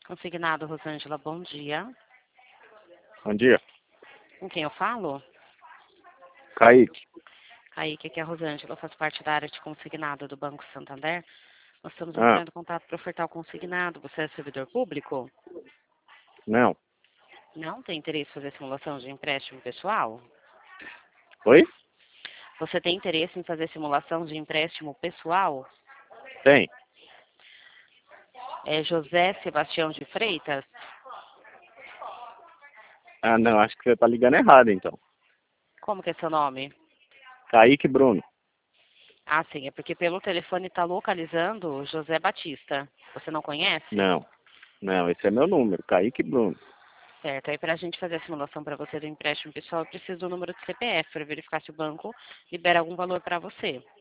Consignado, Rosângela, bom dia. Bom dia. Com quem eu falo? Kaique. Kaique, aqui é a Rosângela, eu faço parte da área de consignado do Banco Santander. Nós estamos Ah, entrando em contato para ofertar o consignado. Você é servidor público? não. Não tem interesse em fazer simulação de empréstimo pessoal? Oi? Você tem interesse em fazer simulação de empréstimo pessoal? Tem. É José Sebastião de Freitas? Ah, não, acho que você tá ligando errado, então. Como que é seu nome? Kaique Bruno. Ah, sim, é porque pelo telefone está localizando José Batista. Você não conhece? Não. Não, esse é meu número, Kaique Bruno. Certo, aí para a gente fazer a simulação para você do empréstimo pessoal, eu preciso do número do CPF para verificar se o banco libera algum valor para você.